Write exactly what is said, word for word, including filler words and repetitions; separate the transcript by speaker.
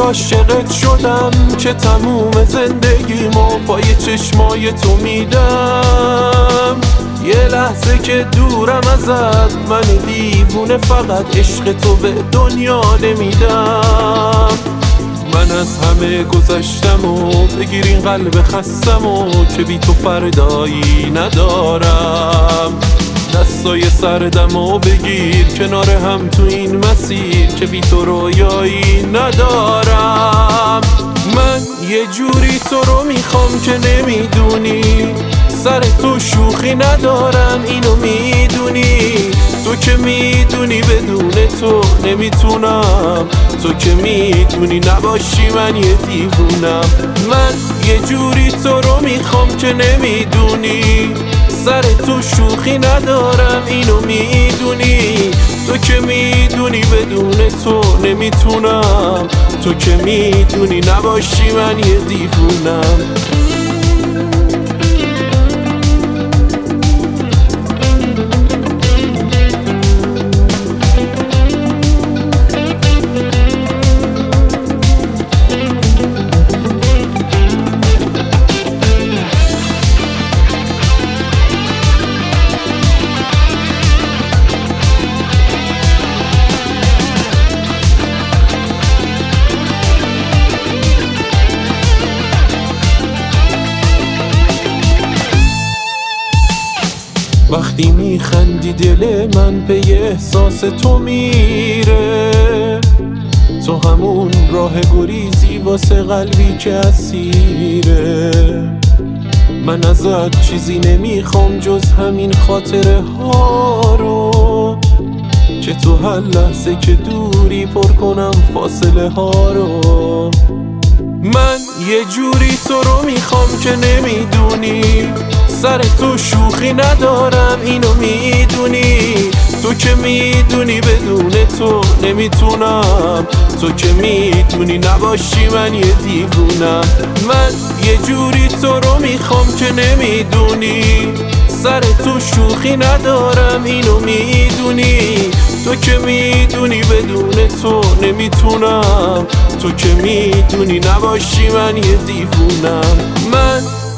Speaker 1: عاشقت شدم که تموم زندگیمو پای چشمای تو میدم. یه لحظه که دورم ازت من دیوونه فقط عشق تو به دنیا نمیدم. من از همه گذشتم و بگیر این قلب خستم و که بی تو فردایی ندارم. دستای سردم و بگیر کنار هم تو این مسیر که بی تو رویایی ندارم. من یه جوری تو رو میخوام که نمیدونی، سر تو شوخی ندارم اینو میدونی. تو که میدونی بدون تو نمیتونم، تو که میدونی نباشی من یه دیوونم. من یه جوری تو رو میخوام که نمیدونی، سر تو شوخی ندارم اینو میدونی. تو که میدونی بدون تو نمیتونم، تو که میدونی نباشی من یه دیوونم. وقتی میخندی دل من به احساس تو میره، تو همون راه گریزی واسه قلبی که اسیره. من ازت چیزی نمیخوام جز همین خاطره ها رو، که تو هر لحظه که دوری پر کنم فاصله ها رو. من یه جوری تو رو میخوام که نمیدونی، سر تو شوخی ندارم اینو میدونی. تو که میدونی بدون تو نمیتونم، تو که میدونی نباشی من یه دیوونم. من یه جوری تو رو میخوام که نمیدونی، سر تو شوخی ندارم اینو میدونی. تو که میدونی بدون تو نمیتونم، تو که میدونی نباشی من یه دیوونم. من